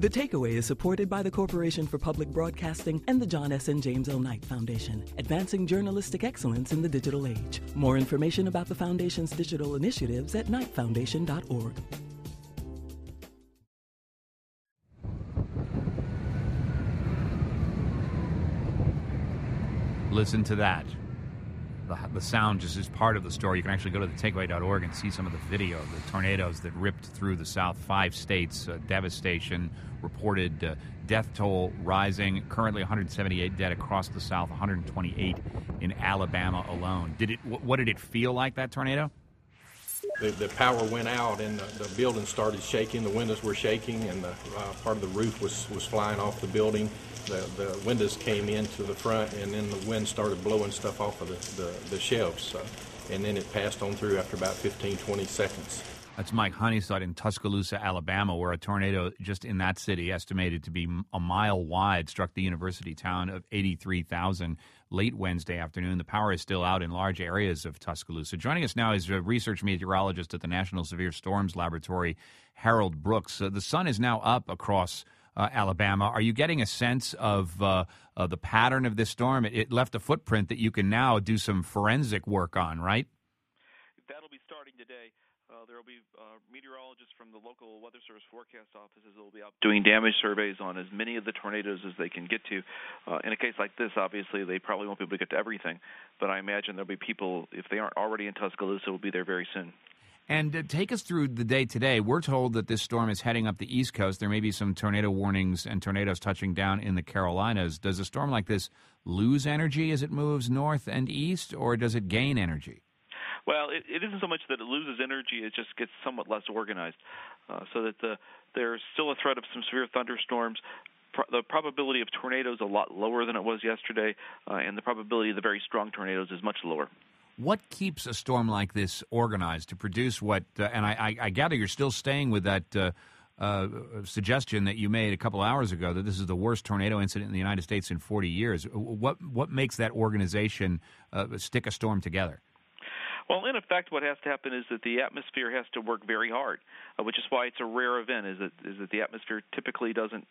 The Takeaway is supported by the Corporation for Public Broadcasting and the John S. and James L. Knight Foundation, advancing journalistic excellence in the digital age. More information about the Foundation's digital initiatives at knightfoundation.org. Listen to that. The sound just is part of the story. You can actually go to thetakeaway.org and see some of the video of the tornadoes that ripped through the South. 5 states, devastation, reported death toll rising. Currently 178 dead across the South, 128 in Alabama alone. What did it feel like, that tornado? The power went out and the building started shaking. The windows were shaking and the part of the roof was flying off the building. The windows came into the front, and then the wind started blowing stuff off of the shelves. And then it passed on through after about 15, 20 seconds. That's Mike Honeysett in Tuscaloosa, Alabama, where a tornado just in that city, estimated to be a mile wide, struck the university town of 83,000 late Wednesday afternoon. The power is still out in large areas of Tuscaloosa. Joining us now is a research meteorologist at the National Severe Storms Laboratory, Harold Brooks. The sun is now up across Alabama. Are you getting a sense of the pattern of this storm? It left a footprint that you can now do some forensic work on, right? That'll be starting today. There will be meteorologists from the local Weather Service forecast offices that will be out doing damage surveys on as many of the tornadoes as they can get to. In a case like this, obviously, they probably won't be able to get to everything, but I imagine there'll be people, if they aren't already in Tuscaloosa, will be there very soon. And take us through the day today. We're told that this storm is heading up the East Coast. There may be some tornado warnings and tornadoes touching down in the Carolinas. Does a storm like this lose energy as it moves north and east, or does it gain energy? Well, it isn't so much that it loses energy, it just gets somewhat less organized, so that there's still a threat of some severe thunderstorms. The probability of tornadoes is a lot lower than it was yesterday, and the probability of the very strong tornadoes is much lower. What keeps a storm like this organized to produce what, and I gather you're still staying with that suggestion that you made a couple hours ago that this is the worst tornado incident in the United States in 40 years. What makes that organization stick a storm together? Well, in effect, what has to happen is that the atmosphere has to work very hard, which is why it's a rare event. Is that the atmosphere typically doesn't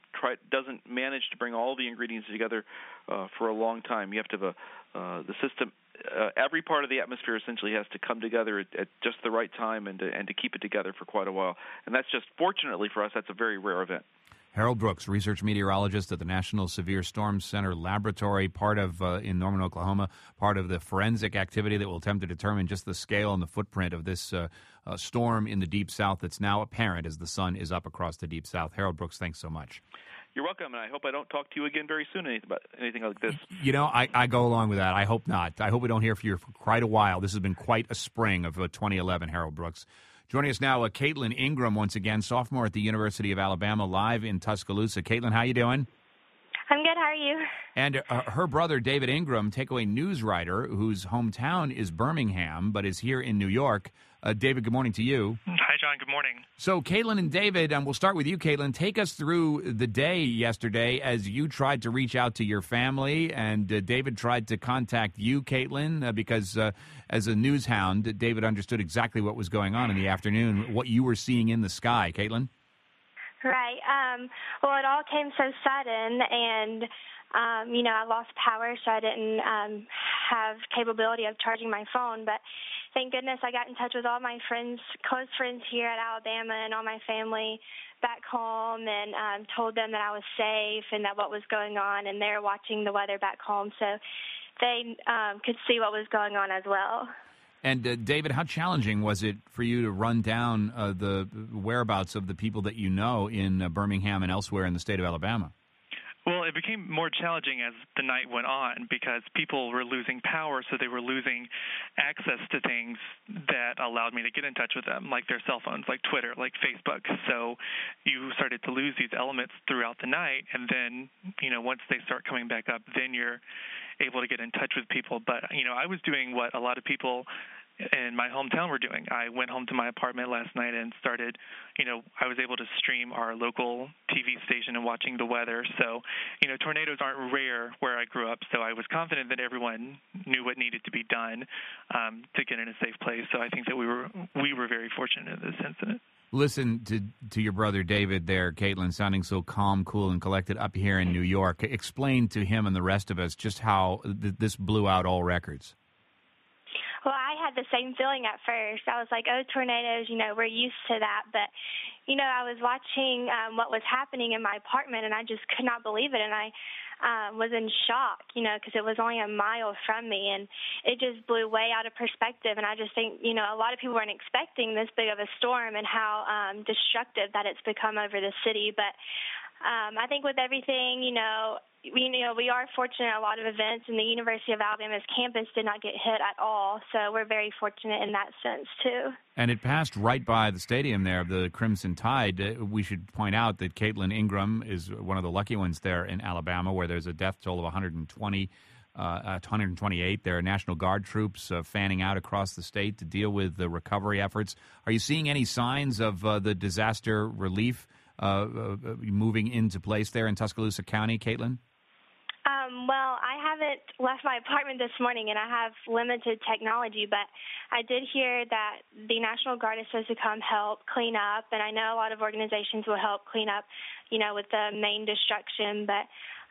manage to bring all the ingredients together for a long time. You have to have the system. Every part of the atmosphere essentially has to come together at just the right time and to keep it together for quite a while. And that's just, fortunately for us, that's a very rare event. Harold Brooks, research meteorologist at the National Severe Storms Center Laboratory, part of, in Norman, Oklahoma, part of the forensic activity that will attempt to determine just the scale and the footprint of this storm in the Deep South that's now apparent as the sun is up across the Deep South. Harold Brooks, thanks so much. You're welcome, and I hope I don't talk to you again very soon about anything like this. You know, I go along with that. I hope not. I hope we don't hear from you for quite a while. This has been quite a spring of 2011, Harold Brooks. Joining us now, Caitlin Ingram, once again, sophomore at the University of Alabama, live in Tuscaloosa. Caitlin, how you doing? I'm good. How are you? And her brother, David Ingram, Takeaway news writer, whose hometown is Birmingham, but is here in New York. David, good morning to you. Hi, John. Good morning. So, Caitlin and David, we'll start with you, Caitlin. Take us through the day yesterday as you tried to reach out to your family, and David tried to contact you, Caitlin, because as a news hound, David understood exactly what was going on in the afternoon, what you were seeing in the sky. Caitlin? Right. Well, it all came so sudden, and I lost power, so I didn't have capability of charging my phone. But thank goodness I got in touch with all my friends, close friends here at Alabama, and all my family back home, and told them that I was safe and that what was going on, and they're watching the weather back home, so they could see what was going on as well. And, David, how challenging was it for you to run down the whereabouts of the people that you know in Birmingham and elsewhere in the state of Alabama? Well, it became more challenging as the night went on because people were losing power, so they were losing access to things that allowed me to get in touch with them, like their cell phones, like Twitter, like Facebook. So you started to lose these elements throughout the night, and then, once they start coming back up, then you're able to get in touch with people. But, I was doing what a lot of people in my hometown were doing. I went home to my apartment last night and started, I was able to stream our local TV station and watching the weather. So, tornadoes aren't rare where I grew up, so I was confident that everyone knew what needed to be done to get in a safe place. So I think that we were very fortunate in this incident. Listen to your brother David there, Caitlin, sounding so calm, cool, and collected up here in New York. Explain to him and the rest of us just how this blew out all records. Well, I had the same feeling at first. I was like, oh, tornadoes, we're used to that. But, I was watching what was happening in my apartment, and I just could not believe it. And I was in shock, because it was only a mile from me, and it just blew way out of perspective. And I just think, a lot of people weren't expecting this big of a storm and how destructive that it's become over the city. But I think with everything, we are fortunate a lot of events, and the University of Alabama's campus did not get hit at all. So we're very fortunate in that sense, too. And it passed right by the stadium there of the Crimson Tide. We should point out that Caitlin Ingram is one of the lucky ones there in Alabama, where there's a death toll of 128. There are National Guard troops fanning out across the state to deal with the recovery efforts. Are you seeing any signs of the disaster relief moving into place there in Tuscaloosa County, Caitlin? Well, I haven't left my apartment this morning, and I have limited technology, but I did hear that the National Guard is supposed to come help clean up, and I know a lot of organizations will help clean up, with the main destruction, but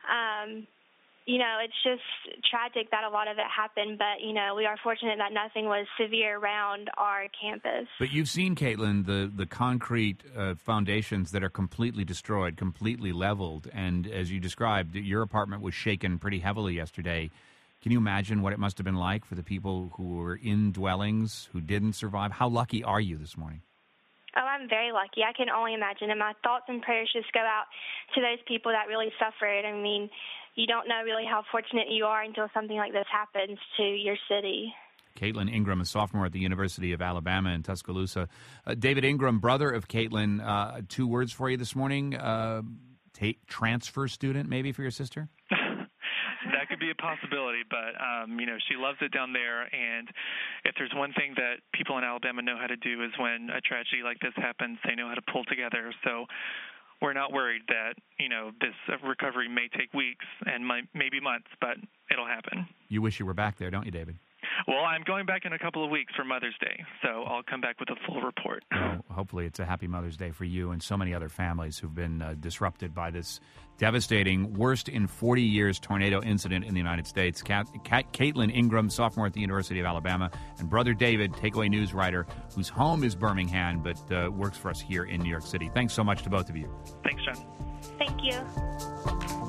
it's just tragic that a lot of it happened, but, we are fortunate that nothing was severe around our campus. But you've seen, Caitlin, the concrete foundations that are completely destroyed, completely leveled, and as you described, your apartment was shaken pretty heavily yesterday. Can you imagine what it must have been like for the people who were in dwellings who didn't survive? How lucky are you this morning? Oh, I'm very lucky. I can only imagine, and my thoughts and prayers just go out to those people that really suffered. I mean, you don't know really how fortunate you are until something like this happens to your city. Caitlin Ingram, a sophomore at the University of Alabama in Tuscaloosa. David Ingram, brother of Caitlin, 2 words for you this morning. Transfer student, maybe, for your sister? That could be a possibility, but, she loves it down there, and if there's one thing that people in Alabama know how to do is when a tragedy like this happens, they know how to pull together. So we're not worried that, this recovery may take weeks and maybe months, but it'll happen. You wish you were back there, don't you, David? Well, I'm going back in a couple of weeks for Mother's Day, so I'll come back with a full report. Well, hopefully it's a happy Mother's Day for you and so many other families who've been disrupted by this devastating, worst in 40 years tornado incident in the United States. Caitlin Ingram, sophomore at the University of Alabama, and brother David, Takeaway News writer, whose home is Birmingham but works for us here in New York City. Thanks so much to both of you. Thanks, John. Thank you.